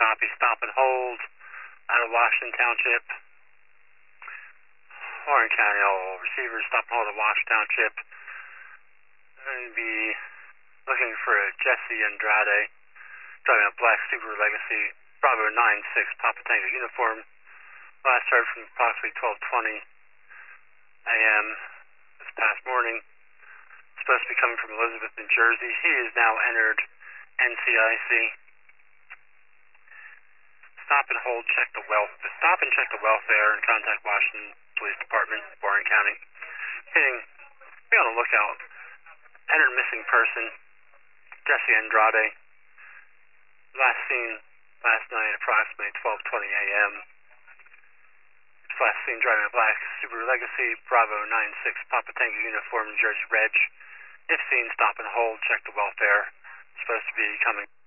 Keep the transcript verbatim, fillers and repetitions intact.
copy. Stop and hold out of Washington Township. Warren County, all receivers, stop and hold at Washington Township. I'm going to be looking for a Jesse Andrade, driving a black Subaru Legacy, Bravo nine six Papa Tango uniform. Last heard from approximately twelve twenty a m this past morning. Supposed to be coming from Elizabeth, New Jersey. He is now entered N C I C. Stop and hold, check the wealth. Stop and check the welfare and contact Washington Police Department, Warren County. Hitting, be on the lookout. Entered missing person, Jesse Andrade. Last seen last night, approximately twelve twenty a m Last seen driving a black Subaru Legacy, Bravo nine six Papa Tango uniform, New Jersey Reg. If seen, stop and hold, check the welfare. Supposed to be coming.